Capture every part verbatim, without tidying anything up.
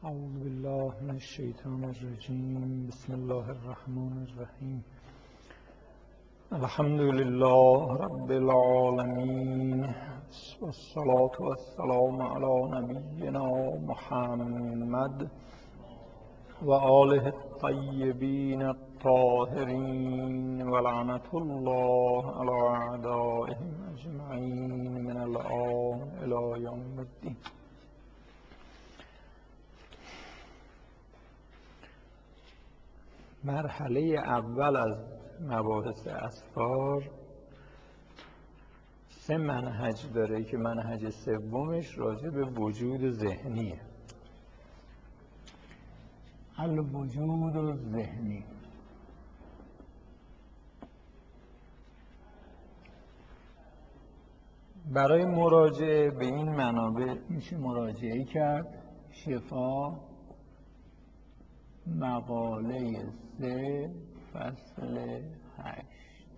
اعوذ بالله من الشیطان الرجیم. بسم الله الرحمن الرحیم. الحمد لله رب العالمین والصلاة والسلام علی نبینا محمد و آله الطیبین الطاهرین و لعنة الله علی اعدائهم اجمعین من الآن الی یوم الدین. مرحله اول از مباحث اسفار سه منهج داره که منهج سومش راجع به وجود ذهنیه. الوجود ذهنی. برای مراجعه به این منابع میشه مراجعه کرد. شفا مقاله سه فصل هشت.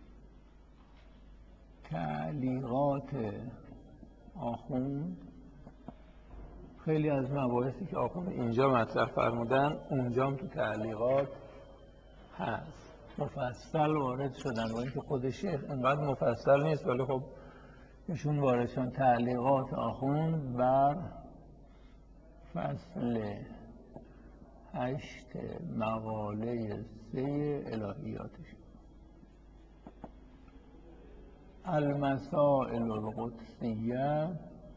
تعلیقات آخوند. خیلی از مباحثی که آخوند اینجا مطرح فرمودن اونجا هم تو تعلیقات هست، مفصل وارد شدن، با اینکه خود شیخ اینقدر مفصل نیست ولی خب ایشون وارد شدن. تعلیقات آخوند بر فصل هشت مقاله سه الهیاتش. المسائل القدسیه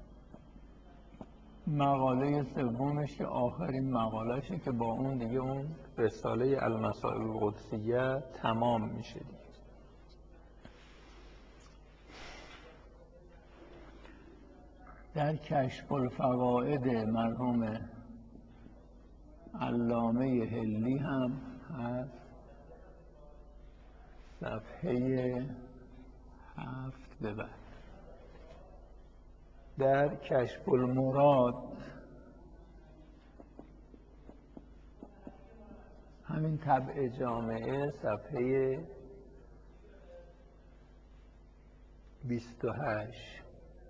مقاله سومش که آخرین مقالهشه که با اون دیگه اون رساله المسائل القدسیه تمام میشه دیگه. در کشف الفوائد مرحوم علامه هلی هم هست، صفحه هفت به بعد. در کشف المراد همین طبع جامعه صفحه بیست و هشت.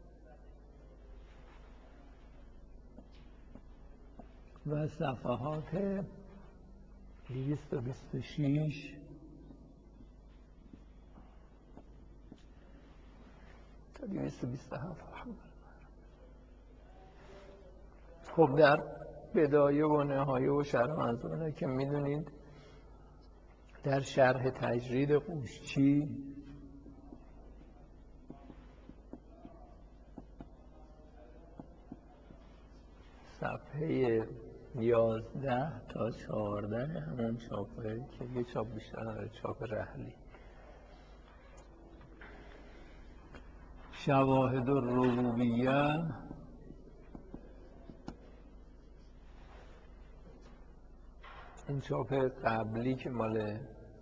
و صفحات دویست و بیست و شش تا دویست و بیست و هفت. خب در بدایه و نهایه و شرح منظومه که میدونید در شرح تجرید قوشچی صفحه یازده تا چهارده همون چاپه که یه چاپ بیشتر داره، چاپ رحلی. شواهد الربوبیه این چاپ قبلی که مال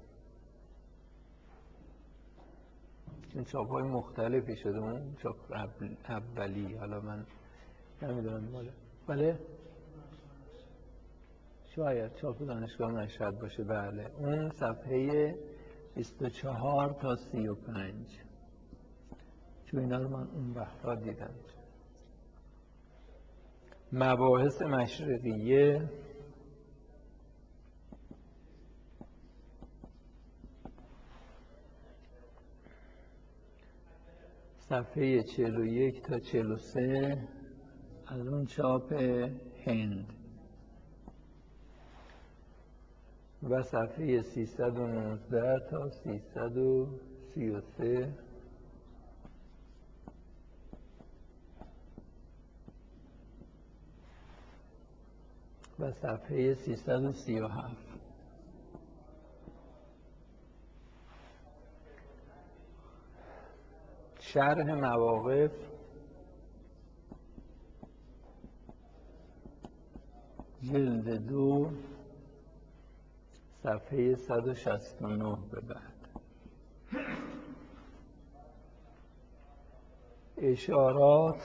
این چاپ های مختلفی شده، اون چاپ اولی حالا من نمیدونم ماله بله شاید چاپ دانشگاه مشهد باشه. بله اون صفحه بیست و چهار تا سی و پنج، چون اینا رو من اون وقتا دیدم. مباحث مشرقیه صفحه چهل و یک تا چهل و سه از اون چاپ هند و صفحه سیصد و نوزده تا سیصد و سی و سه و صفحه سیصد و سی و هفت. شرح مواقف جلد دو صفحه صد و شصت و نه به بعد. اشارات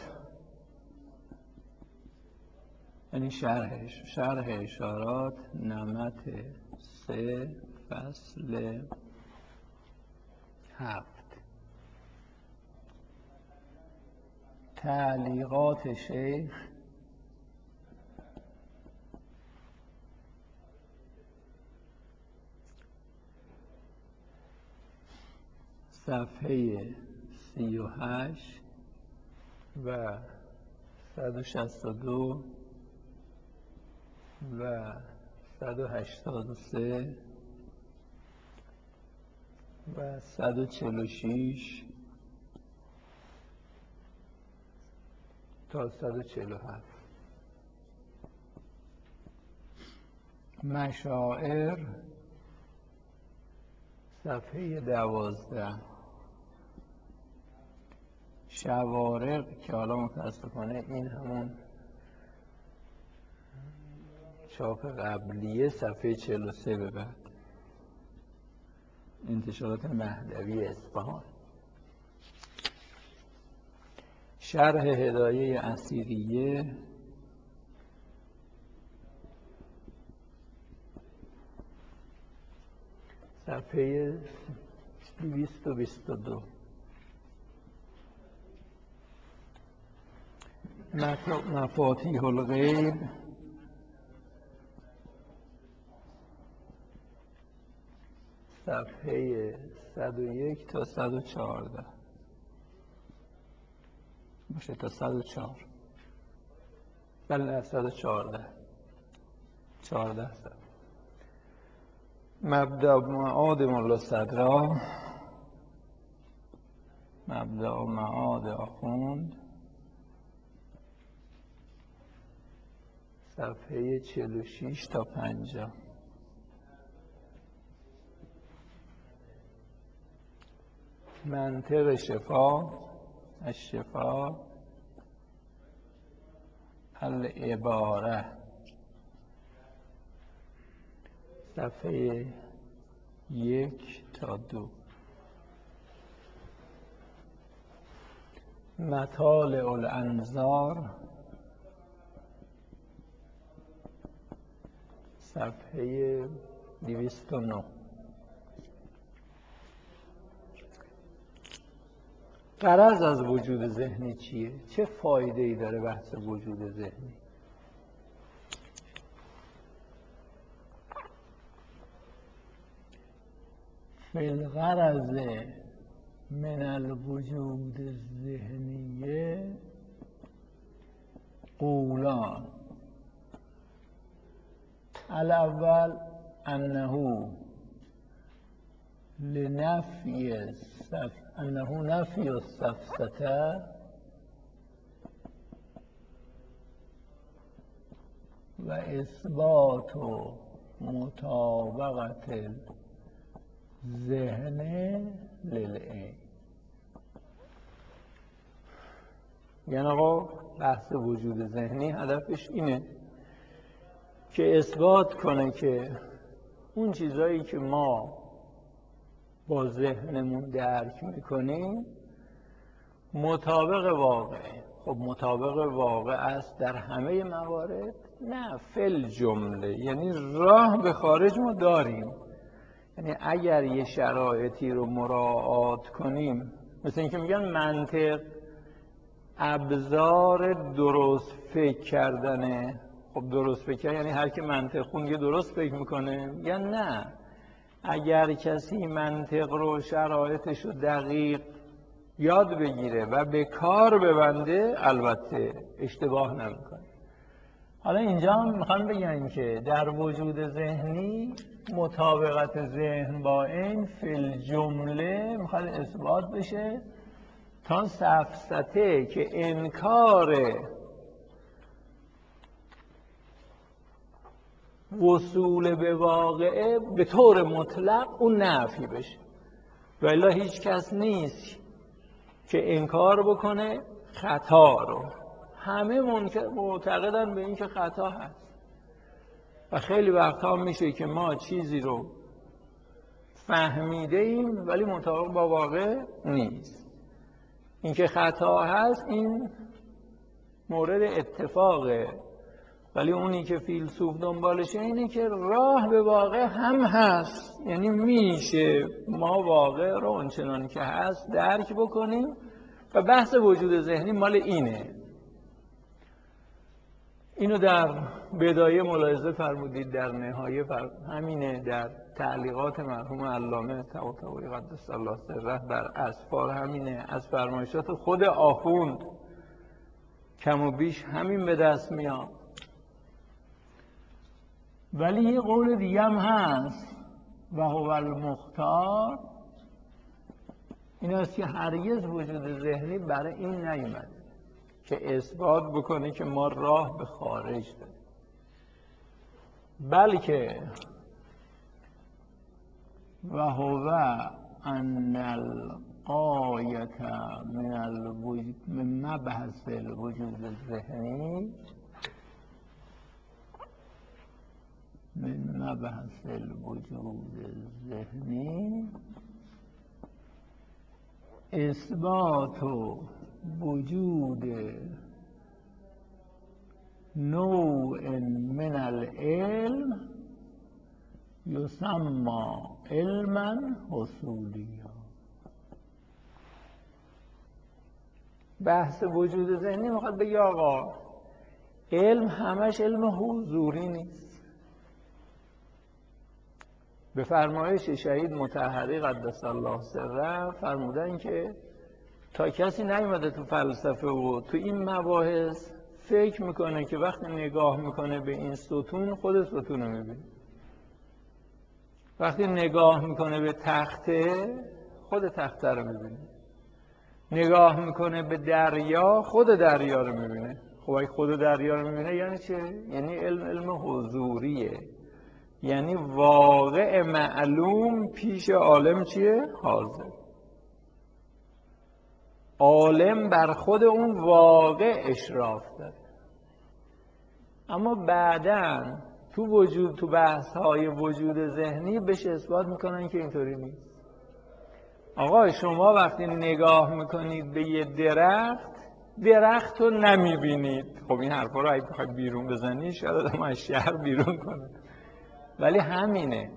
یعنی شرحش شرح اشارات نمط سه فصل هفت. تعلیقات شیخ صفحه سی و هشت و صد و شصت و دو و صد و هشتاد و سه و صد و چهل و شش تا صد و چهل و هفت. مشاعر صفحه دوازده. شوارق که حالا متاسفانه این همون چاپ قبلیه، صفحه چهل و سه به بعد. انتشارات مهدوی اصفهان. شرح هدایه اسیریه صفحه دویست و بیست و دو. مفاتیح الغیب صفحه صد و یک تا صد و چهارده باشه، تا صد و چهار. بله، صد و چهارده چهارده صد. مبدأ معاد ملا صدرا، مبدأ معاد آخوند صفحه چهل و شش تا پنجاه. منطق شفا، الشفا العباره صفحه یک تا دو. مطالع الانظار صفحه دویست و نه. غرض از وجود ذهنی چیه؟ چه فایده ای داره بحث وجود ذهنی؟ فی الغرض من الوجود الذهنیه قولان. الاول انه لنفی السف انه نفی السفسطه و اثبات مطابقت الذهن للعین. یعنی آقا بحث وجود ذهنی هدفش اینه که اثبات کنه که اون چیزایی که ما با ذهنمون درک میکنیم مطابق واقعه. خب مطابق واقع است در همه موارد؟ نه، فل جمله. یعنی راه به خارج ما داریم. یعنی اگر یه شرایطی رو مراعات کنیم، مثل اینکه میگن منطق ابزار درست فکر کردنه. خب درست فکر یعنی هر کی منطق خون یه درست فکر میکنه؟ میگن نه، اگر کسی منطق رو شرایطش رو دقیق یاد بگیره و به کار ببنده البته اشتباه نمیکنه. حالا اینجا هم میخوام بگن که در وجود ذهنی مطابقت ذهن با این فی الجمله میخواد اثبات بشه تا سفسطه که انکار وصول به واقعه به طور مطلق اون نفی بشه. ولی هیچ کس نیست که انکار بکنه خطا رو. همه معتقدن به این که خطا هست و خیلی وقتا میشه که ما چیزی رو فهمیده ایم ولی مطابق با واقع نیست. این که خطا هست این مورد اتفاقه، ولی اونی که فیلسوف دنبالشه اینه که راه به واقع هم هست. یعنی میشه ما واقع رو اونچنان که هست درک بکنیم و بحث وجود ذهنی مال اینه. اینو در بدایه ملاحظه فرمودید، در نهایه فر... همینه، در تعلیقات مرحوم علامه طباطبایی قدس الله سره بر اسفار همینه، از فرمایشات خود آخوند کم و بیش همین به دست میاد. ولی یه قول دیگه هم هست و هو المختار، این است که هرگز وجود ذهنی برای این نیومده که اثبات بکنه که ما راه به خارج داریم، بلکه و هو ان الغایة من الوجود من مبحث الوجود الذهنی من مبحث الوجود الذهنی اثبات وجود نوع من العلم یسمى علما حصولیا. بحث وجود ذهنی میخواد بگه آقا علم همش علم حضوری نیست. به فرمایش شهید مطهری قدس الله سره فرمودن که تا کسی نیومده تو فلسفه و تو این مباحث فکر میکنه که وقتی نگاه میکنه به این ستون خود ستون رو میبینه، وقتی نگاه میکنه به تخته خود تخته رو میبینه، نگاه میکنه به دریا خود دریا رو میبینه. خب اگه خود دریا رو میبینه یعنی چه؟ یعنی علم علم حضوریه، یعنی واقع معلوم پیش عالم چیه؟ حاضر. عالم بر خود اون واقع اشراف داره. اما بعداً تو وجود تو بحث های وجود ذهنی بهش اثبات میکنن که اینطوری نیست. آقا شما وقتی نگاه میکنید به یه درخت، درخت رو نمیبینید. خب این حرفا رو اگه بخواید بیرون بزنید شاید آدم از شهر بیرون کنه، ولی همینه.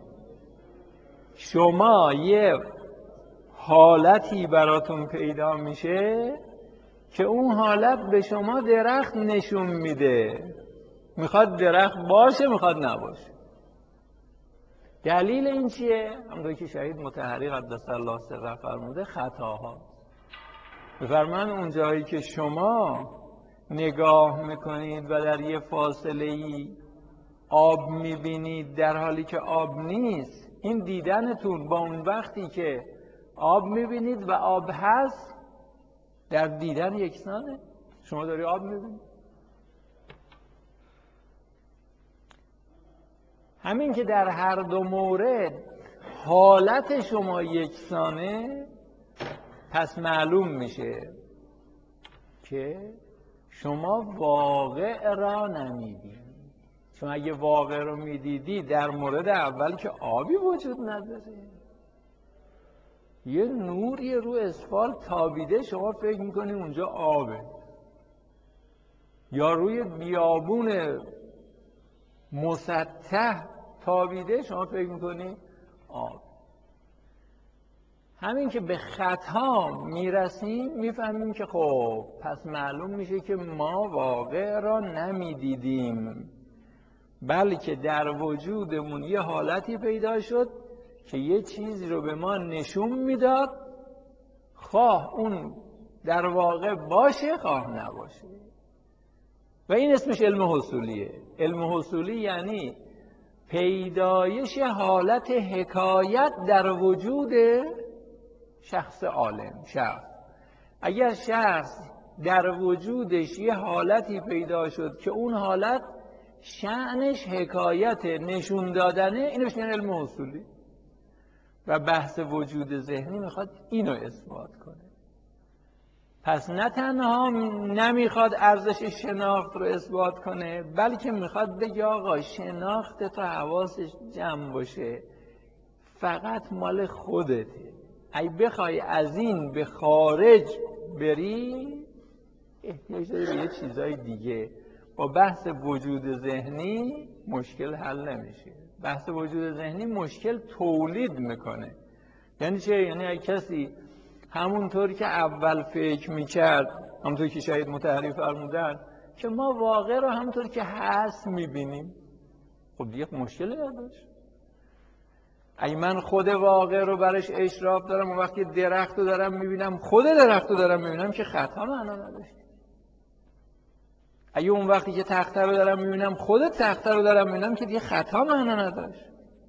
شما یه حالتی براتون پیدا میشه که اون حالت به شما درخت نشون میده. میخواد درخت باشه میخواد نباشه. دلیل این چیه؟ همونطور که شهید مطهری قدس الله سره فرموده خطاها. بفرمان اون جایی که شما نگاه میکنید و در یه فاصله ای آب میبینید در حالی که آب نیست، این دیدنتون با اون وقتی که آب میبینید و آب هست در دیدن یکسانه. شما داری آب میبینید. همین که در هر دو مورد حالت شما یکسانه، پس معلوم میشه که شما واقع را نمیدید. چون اگه واقع رو میدیدی در مورد اول که آبی وجود نداره، یه نوری رو اسفالت تابیده شما فکر میکنی اونجا آبه، یا روی بیابون مسطح تابیده شما فکر میکنی آب. همین که به خطا میرسیم میفهمیم که خب پس معلوم میشه که ما واقع را نمیدیدیم، بلکه در وجودمون یه حالتی پیدا شد که یه چیزی رو به ما نشون میداد، خواه اون در واقع باشه خواه نباشه. و این اسمش علم حصولیه. علم حصولی یعنی پیدایش حالت حکایت در وجود شخص عالم. شخص اگر شخص در وجودش یه حالتی پیدا شد که اون حالت شأنش حکایت نشون دادنه، اینو میگن علم حصولی. و بحث وجود ذهنی میخواد اینو اثبات کنه. پس نه تنها نمیخواد ارزش شناخت رو اثبات کنه، بلکه میخواد بگه آقا شناخت تو حواسش جمع باشه، فقط مال خودته. اگه بخوای از این به خارج بری احتیاج داری به یه چیزای دیگه. با بحث وجود ذهنی مشکل حل نمیشه. بحث وجود ذهنی مشکل تولید میکنه. یعنی چه؟ یعنی اگه کسی همونطور که اول فکر میکرد، همونطور که شهید مطهری فرمودن که ما واقع رو همونطور که هست میبینیم. خب دیگه مشکلی نداشت. اگه من خود واقع رو برش اشراف دارم و وقتی درخت رو دارم میبینم، خود درخت رو دارم میبینم، که خطا معنا نداشت. اگه اون وقتی که تخته رو دارم میبینم، خود تخته رو دارم میبینم، که دیگه خطا معنا نداشت.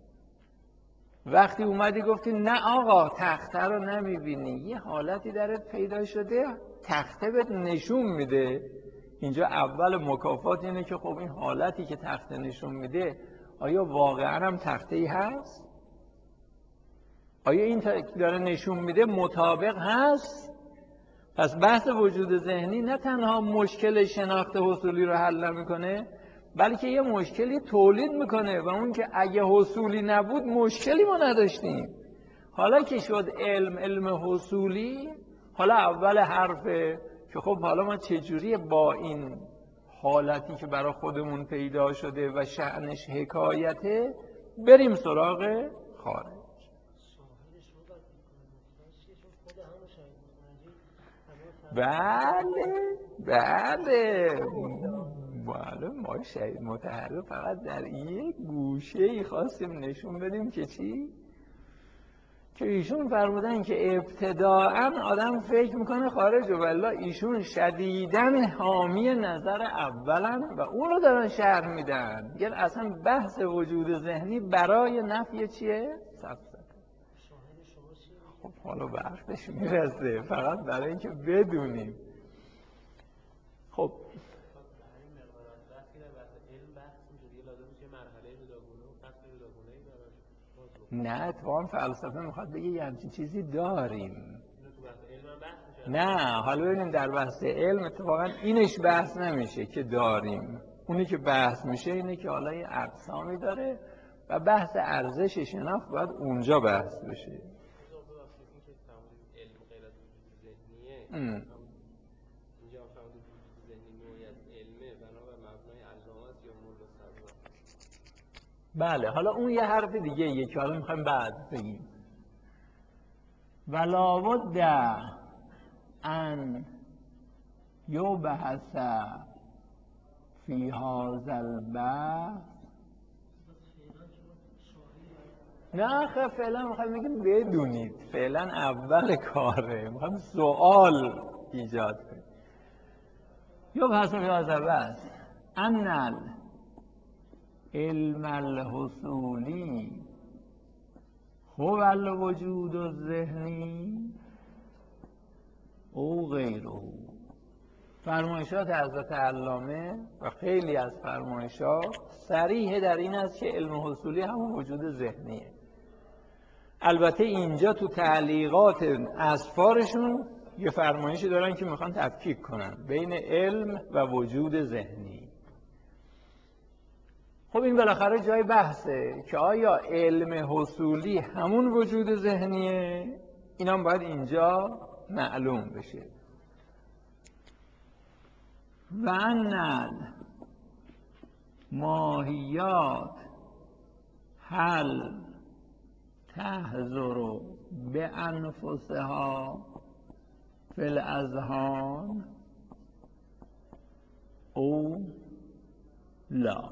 وقتی اومدی گفتی نه آقا تخته رو نمیبینی، یه حالتی درت پیدا شده، تخته بهت نشون میده. اینجا اول مکافات اینه که خب این حالتی که تخته نشون میده، آیا واقعا هم تخته ای هست؟ آیا این داره نشون میده مطابق هست؟ پس بحث وجود ذهنی نه تنها مشکل شناخت حصولی رو حل نمیکنه، بلکه یه مشکلی تولید میکنه، و اون که اگه حصولی نبود مشکلی ما نداشتیم. حالا که شد علم علم حصولی، حالا اول حرفه که خب حالا ما چجوری با این حالتی که برای خودمون پیدا شده و شأنش حکایته بریم سراغ خارج. بله بله بله ما شهید متحرک فقط در یک گوشه ای خواستیم نشون بدیم که چی؟ که ایشون فرمودن که ابتداعا آدم فکر میکنه خارج، و والله ایشون شدیداً حامی نظر اولن و اون رو دارن شرح میدن. یعنی اصلا بحث وجود ذهنی برای نفی چیه؟ سفسطه. خب حالا به حرفش میرسه، فقط برای اینکه بدونیم. خب نه اتفاقا فلسفه میخواد بگه یه همچین چیزی داریم. نه حالا ببینیم در بحث علم اتفاقا اینش بحث نمیشه که داریم. اونی که بحث میشه اینه که حالا یه اقسامی داره و بحث ارزش شناخت باید اونجا بحث بشه. ام. بله حالا اون یه حرف دیگه یه که حالا میخوایم بعد بگیم. ولا بد ان یبحث فی هذا البحث. نه خیلی فعلا میخوایم بگیم بدونید، فعلا اول کاره، میخوایم سوال ایجاد کنیم. یبحث فی هذا البحث ان علم الحصولی هو الوجود الذهنی او غیره. فرمایشات حضرت علامه و خیلی از فرمایشات صریح در این است که علم حصولی همون وجود ذهنیه. البته اینجا تو تعلیقات اسفارشون یه فرمایشی دارن که میخوان تفکیک کنن بین علم و وجود ذهنی. خب این بالاخره جای بحثه که آیا علم حصولی همون وجود ذهنیه؟ اینا هم باید اینجا معلوم بشه. و ان ماهیات هل تحضر به انفسها فی الاذهان او لا.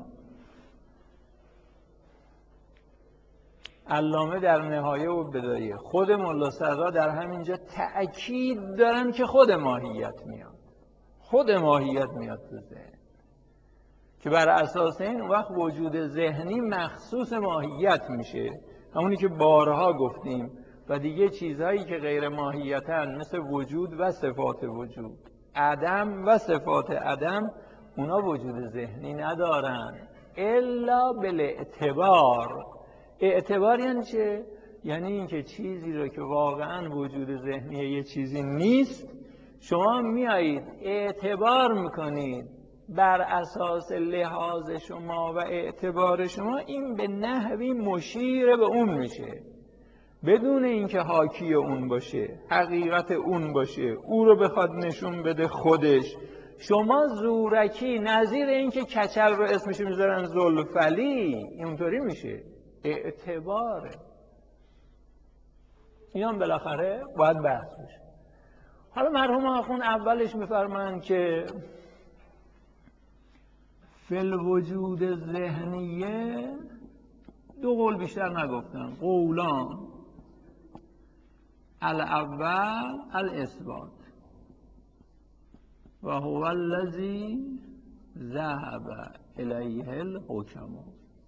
علامه در نهایه و بدایه، خود ملا صدرا در همینجا تأکید دارن که خود ماهیت میاد، خود ماهیت میاد تو ذهن، که بر اساس این وقت وجود ذهنی مخصوص ماهیت میشه، همونی که بارها گفتیم. و دیگه چیزهایی که غیر ماهیتن مثل وجود و صفات وجود، عدم و صفات عدم، اونا وجود ذهنی ندارن الا بالاعتبار. اعتبار یعنی چه؟ یعنی اینکه چیزی رو که واقعا وجود ذهنی یه چیزی نیست، شما میایید اعتبار میکنید، بر اساس لحاظ شما و اعتبار شما این به نحوی مشیر به اون میشه، بدون اینکه حاکی اون باشه، حقیقت اون باشه، او رو بخواد نشون بده خودش. شما زورکی نظیر اینکه کچل رو اسمش میذارن زلفلی، اینطوری میشه. اعتباره. این هم بالاخره باید بحث بشه. حالا مرحوم آخوند اولش میفرمایند که فی الوجود ذهنیه دو قول بیشتر نگفتن، قولان. الاول الاثبات و هو الذی ذهب الیه الحکما.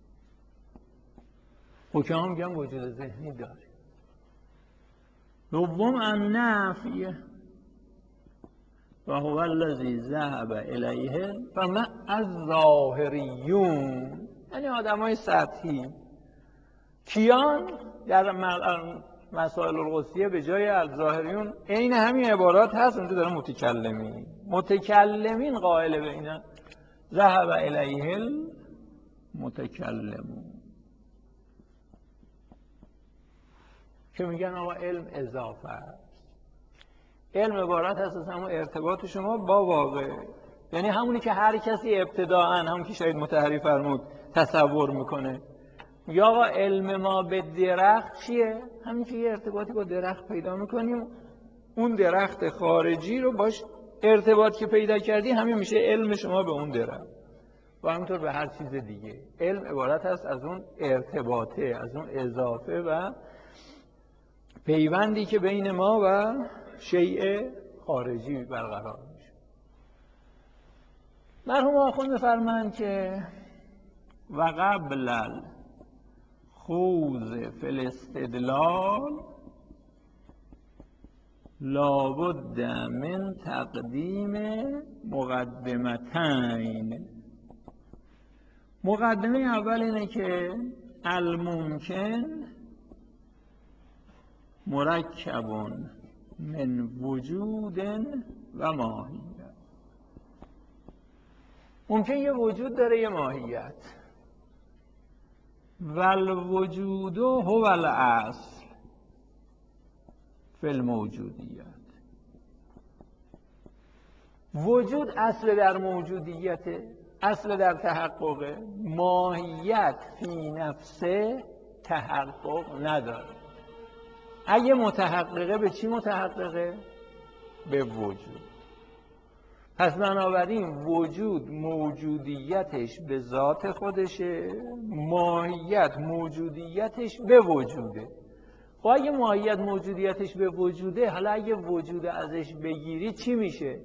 حکما میگن وجود ذهنی داره. دوم النفی و هو الذی ذهب الیه فما الظاهریون، یعنی آدم های سطحی. کیان؟ در مسائل القدسیه به جای الظاهریون عین همین عبارات هست، اونجا داره متکلمین. متکلمین قائل به اینا ذهب الیه المتکلمون، که میگن آقا علم اضافه است. علم عبارت هست از همون ارتباط شما با واقع، یعنی همونی که هر کسی ابتداءً، همون که شاید مطهری فرمود، تصور میکنه. یا آقا علم ما به درخت چیه؟ همین که یه ارتباطی با درخت پیدا میکنیم، اون درخت خارجی رو باش ارتباط که پیدا کردی همین میشه علم شما به اون درخت. و همینطور به هر چیز دیگه علم عبارت هست از اون ارتباطه، از اون اضافه و پیوندی که بین ما و شیء خارجی برقرار میشه. مرحوم آخوند می‌فرمایند که و قبل الخوض فی الاستدلال لابد من تقدیم مقدمتین. مقدمه اول اینه که الممکن مرکب من وجود و ماهیت. ممکن یه وجود داره یه ماهیت. و الوجود هو الاصل فی الموجودیت. وجود اصل در موجودیت، اصل در تحقق. ماهیت فی نفسه تحقق نداره. اگه متحققه به چی متحققه؟ به وجود. پس بنابراین وجود موجودیتش به ذات خودشه، ماهیت موجودیتش به وجوده. خب اگه ماهیت موجودیتش به وجوده، حالا اگه وجود ازش بگیری چی میشه؟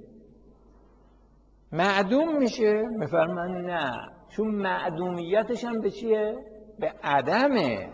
معدوم میشه؟ میفرمان نه، چون معدومیتش هم به چیه؟ به عدمه.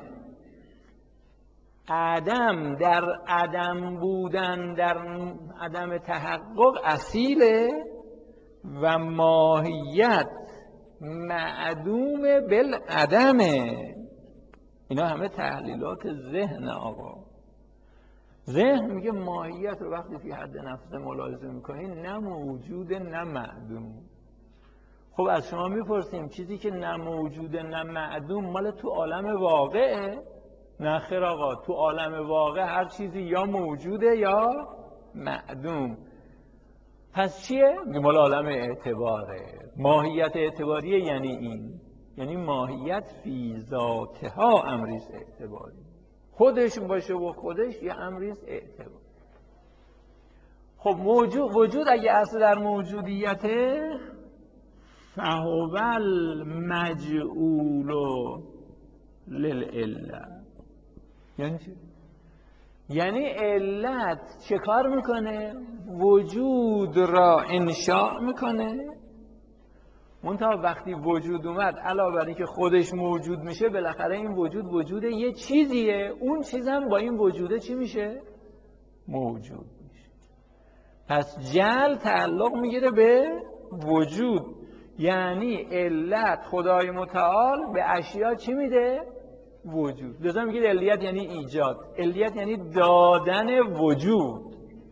عدم در عدم بودن، در عدم تحقق اصیله و ماهیت معدوم بالعدمه. اینا همه تحلیلات ذهن آقا. ذهن میگه ماهیت رو وقتی فی حد نفس ملاحظه میکنین نه موجوده نه معدوم. خب از شما میپرسیم چیزی که نه موجوده نه معدوم مال تو عالم واقعه؟ نه خیر آقا، تو عالم واقع هر چیزی یا موجوده یا معدوم. پس چیه؟ مال عالم اعتباره. ماهیت اعتباریه یعنی این، یعنی ماهیت فی ذاتها امریز اعتباری، خودش باشه و خودش یه امریز اعتباری. خب موجود وجود اگه اصل در موجودیته، فهو المجعول للعلة. یعنی چی؟ یعنی علت چه کار میکنه؟ وجود را انشاء میکنه. منتها وقتی وجود اومد علاوه بر اینکه خودش موجود میشه، بالاخره این وجود وجود یه چیزیه، اون چیزم با این وجوده چی میشه؟ موجود میشه. پس جعل تعلق میگیره به وجود، یعنی علت خدای متعال به اشیا چی میده؟ وجود. لذا میگه علیت یعنی ایجاد، علیت یعنی دادن وجود.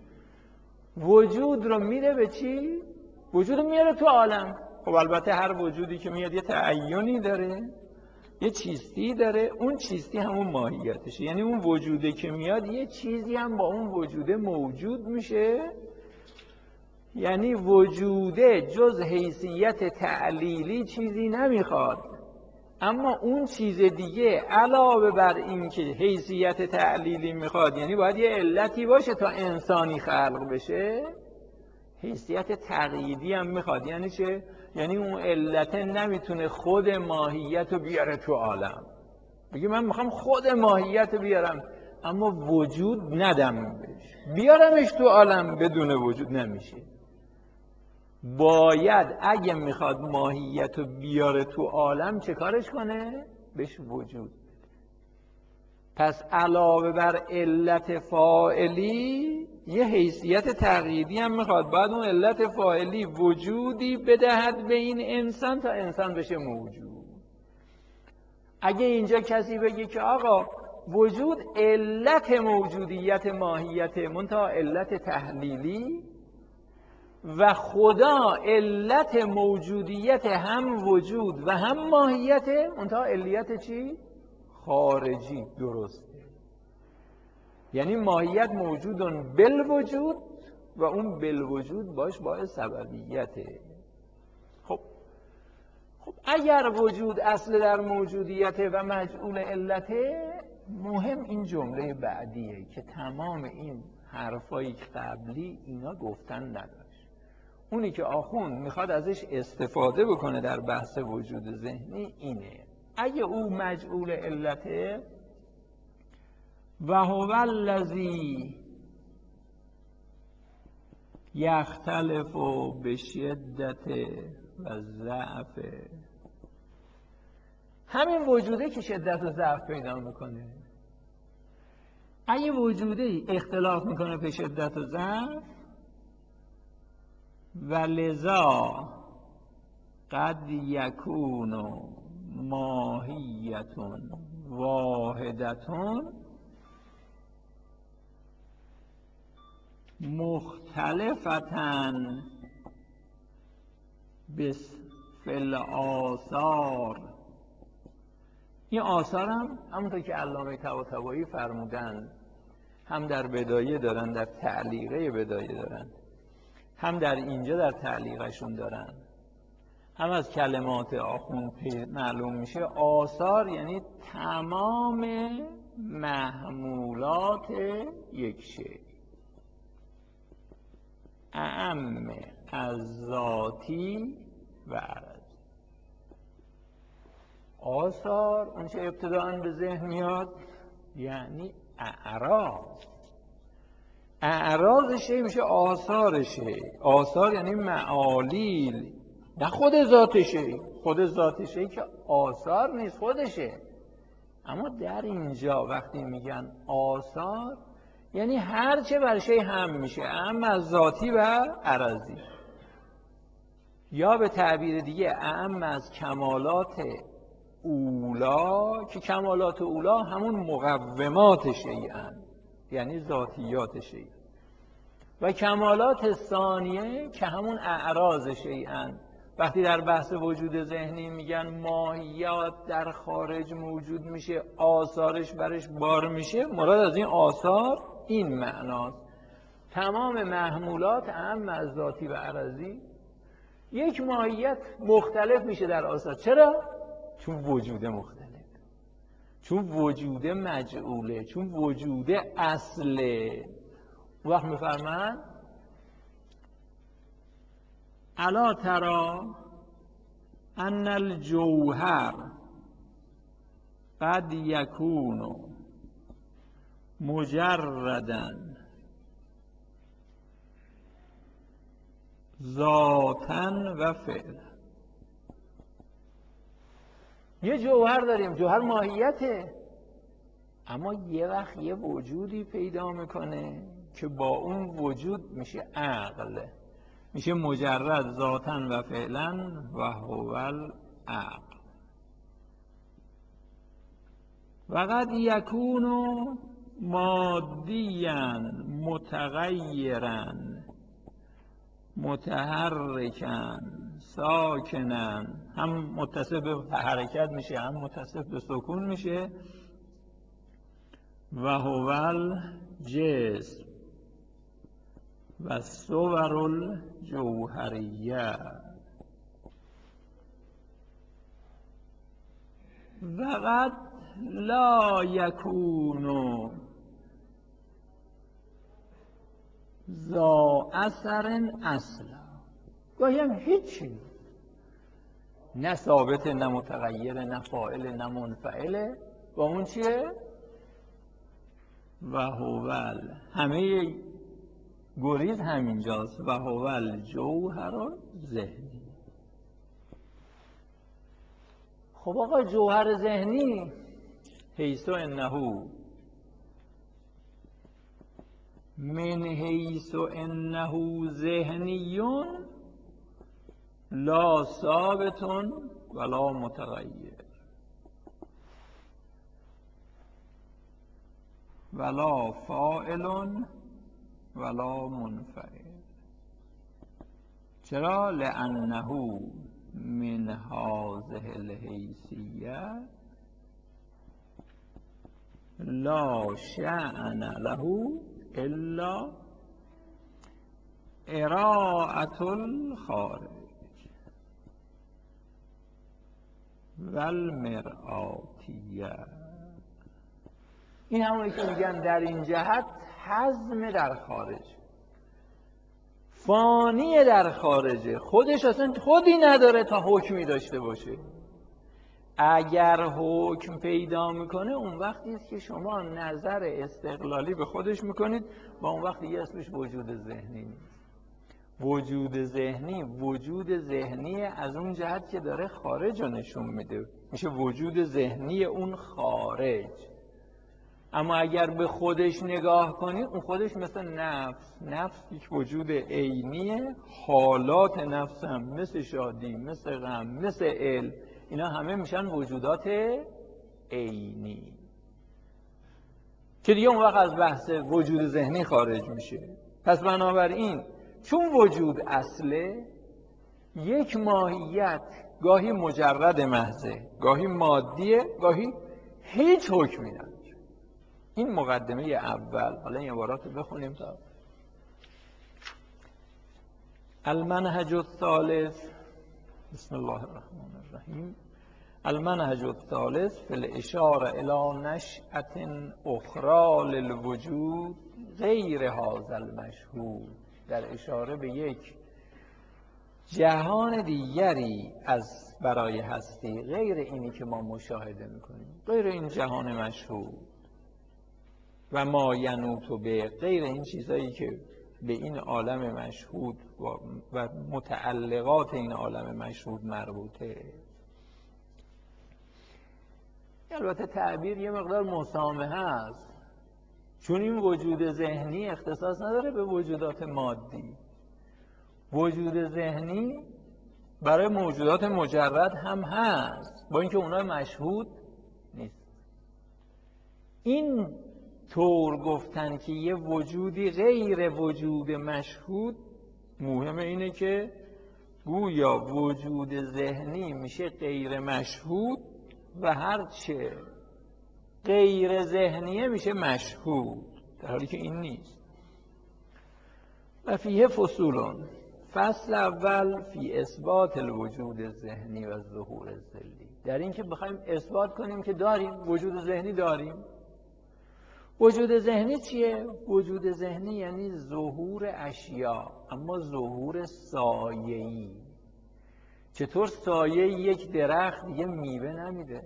وجود رو میده به چی؟ وجود رو میاره تو عالم. خب البته هر وجودی که میاد یه تعینی داره، یه چیستی داره، اون چیستی همون ماهیتشه. یعنی اون وجوده که میاد یه چیزی هم با اون وجوده موجود میشه. یعنی وجوده جز حیثیت تعلیلی چیزی نمیخواد، اما اون چیز دیگه علاوه بر این که حیثیت تعلیلی میخواد، یعنی باید یه علتی باشه تا انسانی خلق بشه. حیثیت تقییدی هم میخواد. یعنی چه؟ یعنی اون علت نمیتونه خود ماهیت رو بیاره تو عالم، بگه من میخوام خود ماهیت رو بیارم اما وجود ندم بهش، بیارمش تو عالم بدون وجود نمیشه. باید اگه میخواد ماهیت رو بیاره تو عالم چه کارش کنه؟ بهش وجود. پس علاوه بر علت فاعلی یه حیثیت تقییدی هم میخواد. باید اون علت فاعلی وجودی بدهد به این انسان تا انسان بشه موجود. اگه اینجا کسی بگه که آقا وجود علت موجودیت ماهیت منتها علت تحلیلی و خدا علت موجودیت هم وجود و هم ماهیت منتها علیت چی؟ خارجی. درسته. یعنی ماهیت موجودون بالوجود و اون بالوجود باش باعث سببیته. خب خب اگر وجود اصل در موجودیته و مجعول علته، مهم این جمله بعدیه که تمام این حرفایی که قبلی اینا گفتن نداشت. اونی که آخوند میخواد ازش استفاده بکنه در بحث وجود ذهنی اینه: اگه او مجعول علته و هو الذی یختلف بشدت و ضعف، همین وجوده که شدت و ضعف پیدا میکنه. اگه وجوده اختلاف میکنه به شدت و ضعف، و لذا قد یکون ماهیتون واحدتون مختلفتن فی آثار. این آثار هم همونطور که علامه طباطبایی فرمودن، هم در بدایه دارن، در تعلیقه بدایه دارن، هم در اینجا در تعلیقشون دارن، هم از کلمات آخوند معلوم میشه. آثار یعنی تمام محمولات یک شی، اعم از ذاتی و عرضی. آثار اون چه ابتداءً به ذهن میاد یعنی اعراض. اعراض شی میشه آثار شی. آثار یعنی معالیل، نه خود ذات شی. خود ذات شی که آثار نیست، خودشه. اما در اینجا وقتی میگن آثار یعنی هر چه بر شی هم میشه، اعم از ذاتی و عرضی، یا به تعبیر دیگه اعم از کمالات اولا، که کمالات اولا همون مقومات شیئن، یعنی ذاتیات شیء، و کمالات ثانیه که همون اعراض شیئن. وقتی در بحث وجود ذهنی میگن ماهیات در خارج موجود میشه، آثارش برش بار میشه، مراد از این آثار این معناست: تمام محمولات اعم از ذاتی و عرضی. یک ماهیت مختلف میشه در آثار. چرا؟ چون وجود مختلف، چون وجود مجعوله، چون وجود اصله. وقت میفرمند الا ترى ان الجوهر قد یکون مجردا ذاتا و فعلا. یه جوهر داریم، جوهر ماهیته، اما یه وقت یه وجودی پیدا میکنه که با اون وجود میشه عقل، میشه مجرد ذاتا و فعلا و هو العقل. و قد یکون مادیا متغیرا متحرکا ساکنا، هم متصف به حرکت میشه هم متصف به سکون میشه. و هو الجسم و الصور الجوهریه. و قد لا یکون ذا اثر اصلا، گاهی هم هیچی، نه ثابت نه متغیر نه فاعل نه منفعله، با اون چیه؟ و هوال، همه گریز همینجاست، و هوال جوهر ذهنی. خب آقا جوهر ذهنی حیث انه من حیث انه ذهنیون لا ثابت ولا متغیر ولا فاعل ولا منفعل. چرا؟ لانه من هذه الحیثیه لا شأن له الا اراءة الخارج والمرآتیه. این همونی که میگن در این جهت حزم در خارج، فانی در خارجه، خودش اصلا خودی نداره تا حکمی داشته باشه. اگر حکم پیدا میکنه اون وقتی است که شما نظر استقلالی به خودش میکنید و اون وقت دیگه اسمش وجود ذهنی نیست. وجود ذهنی وجود ذهنی از اون جهت که داره خارج رو نشون میده، میشه وجود ذهنی اون خارج. اما اگر به خودش نگاه کنید اون خودش مثل نفس، نفس یک وجود عینیه، حالات نفس هم مثل شادی، مثل غم، مثل علم، اینا همه میشن وجودات عینی که دیگه اون وقت از بحث وجود ذهنی خارج میشه. پس بنابراین چون وجود اصله، یک ماهیت گاهی مجرد محضه، گاهی مادیه، گاهی هیچ حکمی نداره. این مقدمه اول. حالا این عبارات رو بخونیم تا المنهج الثالث. بسم الله الرحمن الرحیم. المنهج الثالث فی الاشاره الی نشأة اخرى للوجود غیر هذا المشهود. در اشاره به یک جهان دیگری از برای هستی، غیر اینی که ما مشاهده میکنیم، غیر این جهان مشهود و ما ینوت به، غیر این چیزایی که به این عالم مشهود و متعلقات این عالم مشهود مربوطه. البته تعبیر یه مقدار مسامحه است، چون این وجود ذهنی اختصاص نداره به وجودات مادی. وجود ذهنی برای موجودات مجرد هم هست، با اینکه اونها مشهود نیست. این طور گفتن که یه وجودی غیر وجود مشهود، مهم اینه که گویا وجود ذهنی میشه غیر مشهود و هرچه غیر ذهنیه میشه مشهود، در حالی که این نیست. و فیه فصولون. فصل اول فی اثبات الوجود ذهنی و ظهور الظلی، در این که بخوایم اثبات کنیم که داریم وجود ذهنی داریم. وجود ذهنی چیه؟ وجود ذهنی یعنی ظهور اشیاء، اما ظهور سایه‌ای. چطور سایه یک درخت دیگه میوه نمیده؟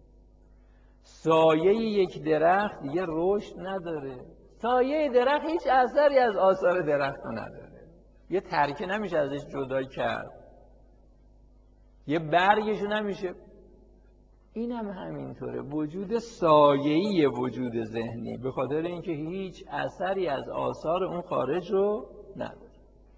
سایه یک درخت دیگه رشد نداره. سایه درخت هیچ اثری از آثار درخت نداره، یه ترکه نمیشه ازش جدا کرد، یه برگشو نمیشه. این هم همینطوره، وجود سایه‌ای وجود ذهنی، به خاطر اینکه هیچ اثری از آثار اون خارج رو نداره.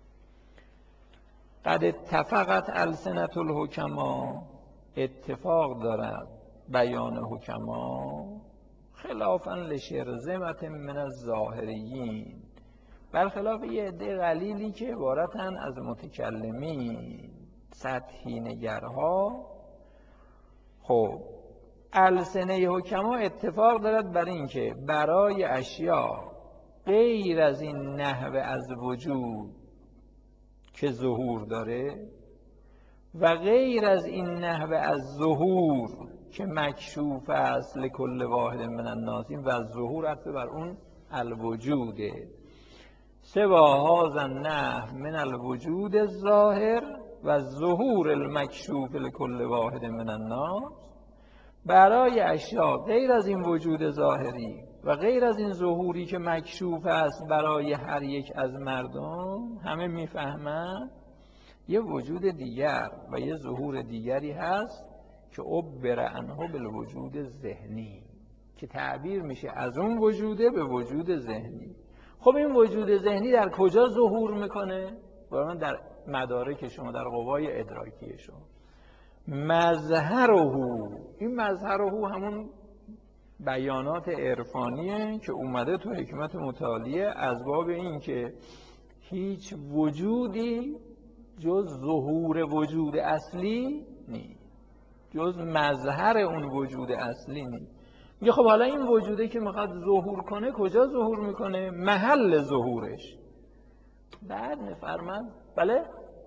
قد اتفقت السنة الحکما، اتفاق دارد بیان حکما، خلافاً لشرذمة من الظاهریین، برخلاف یه عده قلیلی که عبارتن از متکلمین سطحی نگرها. خب السنه حکما اتفاق دارد بر این که برای اشیاء غیر از این نحوه از وجود که ظهور داره و غیر از این نحوه از ظهور که مکشوف است لکل واحد من الناس، و از ظهور عطف بر اون الوجوده، سوا هذا النحو من الوجود الظاهر و ظهور المکشوف لکل واحد من الناس، برای اشیاء غیر از این وجود ظاهری و غیر از این ظهوری که مکشوف است برای هر یک از مردم، همه میفهمن یه وجود دیگر و یه ظهور دیگری هست که عبر عنه بالوجود ذهنی، که تعبیر میشه از اون وجوده به وجود ذهنی. خب این وجود ذهنی در کجا ظهور میکنه؟ برای در مدارک شما، در قوای ادراکی شما. مظهره، این مظهره همون بیانات عرفانیه که اومده تو حکمت متعالیه از باب این که هیچ وجودی جز ظهور وجود اصلی نیست، جز مظهر اون وجود اصلی نیست. میگه خب حالا این وجوده که میخواد ظهور کنه کجا ظهور میکنه؟ محل ظهورش. بعد میفرمند بله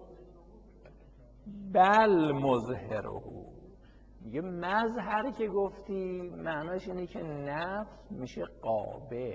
بل مظهره، میگه مظهر که گفتی معناش اینه که نفس میشه قابل،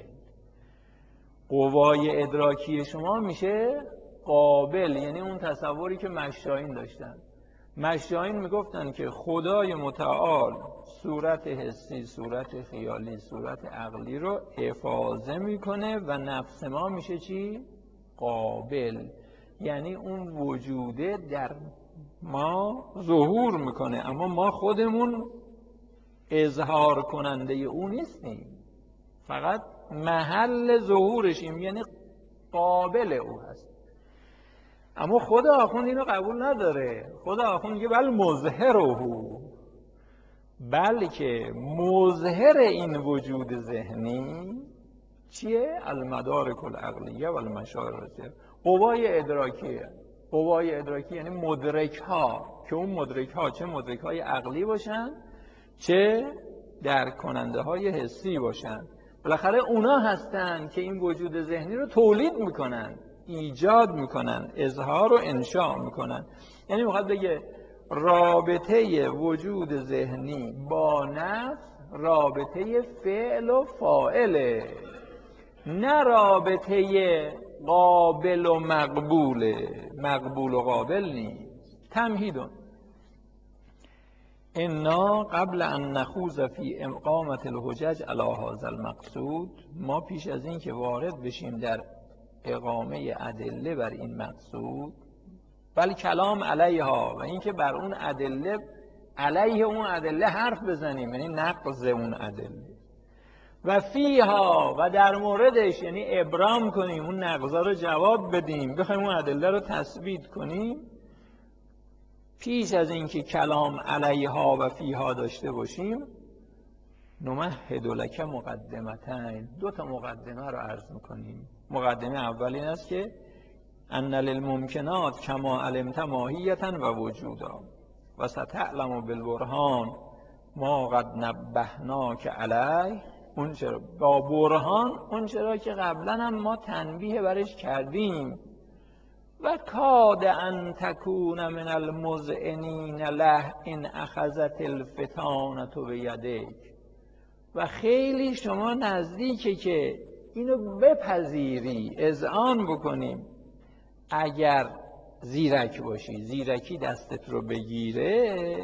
قوای ادراکی شما میشه قابل. یعنی اون تصوری که مشایین داشتن، مشایین میگفتن که خدای متعال صورت حسی، صورت خیالی، صورت عقلی رو افاضه میکنه و نفس ما میشه چی؟ قابل. یعنی اون وجوده در ما ظهور میکنه، اما ما خودمون اظهار کننده اون نیستیم، فقط محل ظهورشیم، یعنی قابل او هست. اما خدا آخوند اینو قبول نداره. خدا آخوند میگه بل مظهره، بلکه مظهر این وجود ذهنی چیه؟ المدارک العقلیه و المشاعر، قوای ادراکیه. قوای ادراکی یعنی مدرک ها، که اون مدرک ها چه مدرک های عقلی باشن چه درک کننده های حسی باشن. بالاخره اونا هستن که این وجود ذهنی رو تولید میکنن، ایجاد میکنن، اظهار و انشاء میکنن. یعنی میخواد بگه رابطه وجود ذهنی با نفس رابطه فعل و فاعله، نه رابطه قابل و مقبوله. مقبول و قابل نیست. تمهیدون انا قبل ان نخوض فی اقامت الحجج علی هذا المقصود، ما پیش از این که وارد بشیم در اقامه ادله بر این مقصود، بل کلام علیها، و اینکه بر اون ادله، علیه اون ادله حرف بزنیم، یعنی نقض اون ادله، و فیها، و در موردش یعنی ابرام کنیم، اون نقضا رو جواب بدیم، بخوایم اون ادله رو تثبیت کنیم. پیش از اینکه کلام علیها و فیها داشته باشیم، نمهد لک مقدمتین، دو تا مقدمه رو عرض میکنیم. مقدمه اول این است که ان للممکنات کما علمت ماهیتا و وجودا و ستعلم بالبرهان ما قد نبهناک علیه، اون چرا با برهان اون چرا که قبلا هم ما تنبیه برش کردیم. و کاد ان تکون من المذعنین له ان اخذت الفتانه بیدک، و خیلی شما نزدیکه که اینو بپذیری، اذعان بکنیم، اگر زیرک باشی، زیرکی دستت رو بگیره.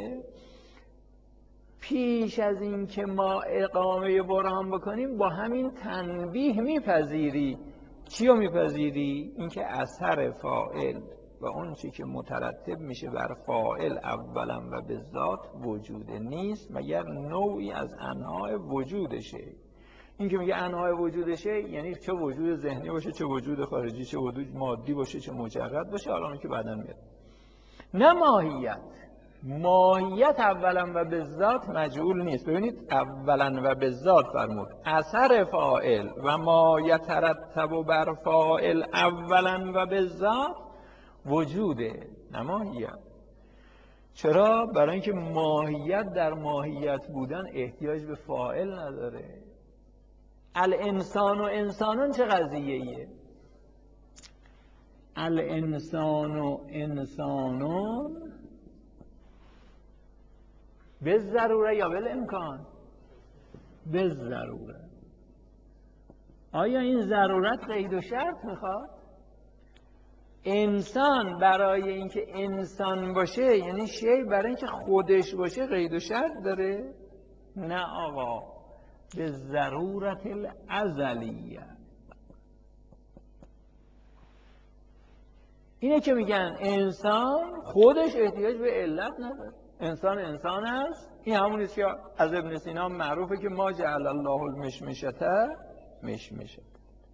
پیش از این که ما اقامه برهان بکنیم با همین تنبیه میپذیری. چی رو میپذیری؟ اینکه اثر فاعل و اون چی که مترتب میشه بر فاعل اولا و به ذات وجود نیست مگر نوعی از انواع وجودشه. این که میگه انواع وجودشه یعنی چه وجود ذهنی باشه، چه وجود خارجی، چه وجود مادی باشه، چه مجرد باشه، حالا اون که بعداً میاد. نه ماهیت. ماهیت اولا و به ذات مجعول نیست. ببینید اولا و به ذات فرمود، اثر فاعل و ما یترتب بر فاعل اولا و به ذات وجوده، نه ماهیت. چرا؟ برای اینکه ماهیت در ماهیت بودن احتیاج به فاعل نداره. الانسان و انسانون چه قضیه ایه؟ الانسان و انسانون به ضروره یا بل امکان؟ به ضروره. آیا این ضرورت قید و شرط میخواد؟ انسان برای اینکه انسان باشه، یعنی شی برای اینکه خودش باشه، قید و شرط داره؟ نه آقا، به ضرورت الازلیه. اینه که میگن انسان خودش احتیاج به علت نداره، انسان انسان است. این همونیست که از ابن سینا معروفه که ما جعل الله المشمشته مشمشته،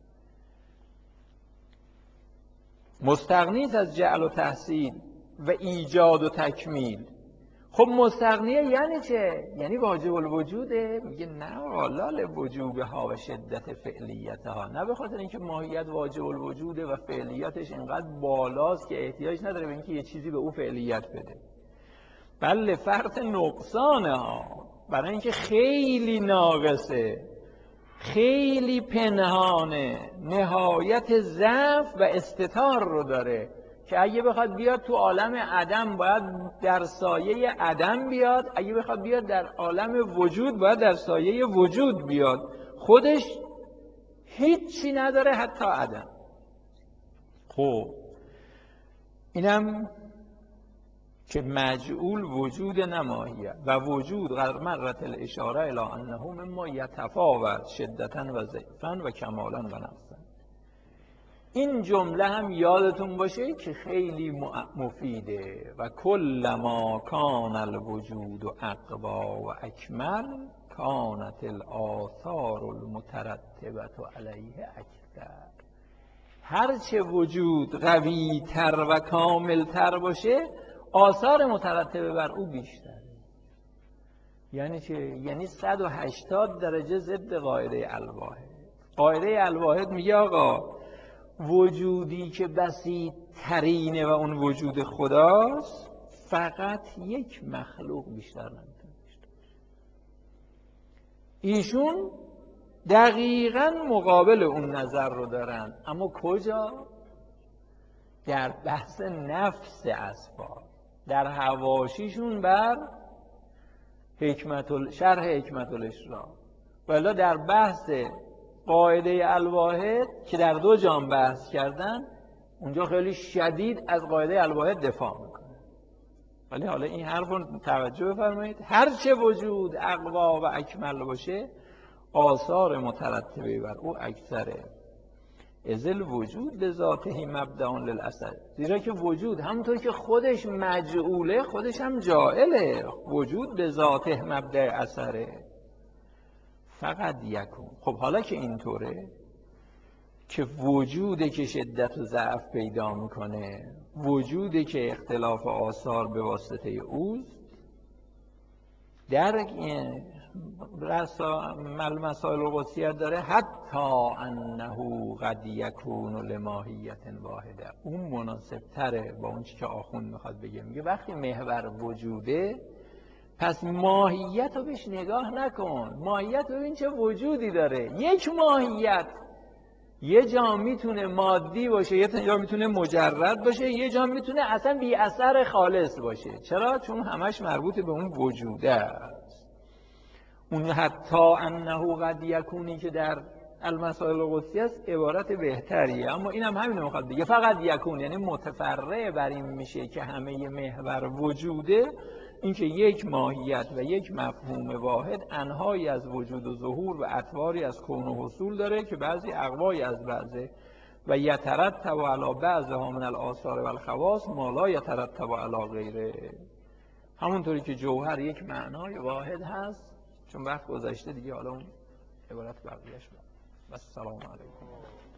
مستغنی از جعل و تحصیل و ایجاد و تکمیل. خب مستغنیه یعنی چه؟ یعنی واجب الوجوده؟ میگه نه، لال وجوبها و شدت فعلیتها، نه به خاطر اینکه ماهیت واجب الوجوده و فعلیتش اینقدر بالاست که احتیاج نداره به اینکه یه چیزی به او فعلیت بده، بله فرط نقصانها، برای اینکه خیلی ناقصه، خیلی پنهانه، نهایت ضعف و استتار رو داره که اگه بخواد بیاد تو عالم عدم باید در سایه عدم بیاد، اگه بخواد بیاد در عالم وجود باید در سایه وجود بیاد، خودش هیچی نداره حتی عدم. خب اینم که مجعول وجود نماهیه و وجود مرت الاشاره الی انه مما یتفاوت شدتا و ضعفا و کمالا و نقصا. این جمله هم یادتون باشه که خیلی مفیده. و کلما کان الوجود اقوا و اکمل کانت الاثار المترتبه علیه اکثر. هرچه وجود قوی تر و کامل تر باشه آثار مترتبه بر او بیشتر. یعنی چه؟ یعنی صد و هشتاد درجه ضد قاعده الواحد. قاعده الواحد میگه آقا وجودی که بسیط ترینه و اون وجود خداست، فقط یک مخلوق بیشتر نمیتونه داشته باشه. ایشون دقیقاً مقابل اون نظر رو دارن، اما کجا؟ در بحث نفس اسباب، در حواشیشون بر حکمت شرح حکمت الاشراق. ولی در بحث قاعده الواحد که در دو جام بحث کردن، اونجا خیلی شدید از قاعده الواحد دفاع میکنه. ولی حالا این حرف رو توجه بفرمایید، هرچه وجود اقوا و اکمل باشه آثار مترتبه بر او اکثره. ازل وجود به ذاته مبدأ للاثر، زیرا که وجود همونطور که خودش مجعوله خودش هم جاعله. وجود به ذاته مبدأ اثره. فقط یکون. خب حالا که اینطوره که وجوده که شدت و ضعف پیدا میکنه، وجوده که اختلاف آثار به واسطه اوست، در مسائل القدسیت داره حتی انه قد یکون لماهیت واحده. اون مناسب تره با اون چی که آخوند میخواد بگه. میگه وقتی محور وجوده پس ماهیت رو بهش نگاه نکن، ماهیت ببین چه وجودی داره. یک ماهیت یه جا میتونه مادی باشه، یه جا میتونه مجرد باشه، یه جا میتونه اصلا بی اثر خالص باشه. چرا؟ چون همش مربوط به اون وجوده است. اون حتی انه قد یکونی که در المسائل القدسی است عبارت بهتریه، اما اینم همینو میخواد بگه. فقط یکون یعنی متفرع بر این میشه که همه محور وجوده، اینکه یک ماهیت و یک مفهوم واحد انهایی از وجود و ظهور و اطواری از کون و حصول داره که بعضی اقوایی از بعضه و یترتب علی بعضها من الاثار و الخواص ما لا یترتب علی غیره. همونطوری که جوهر یک معنای واحد هست، چون وقت گذشته دیگه حالا اون عبارت بقیهش بود. بس سلام علیکم.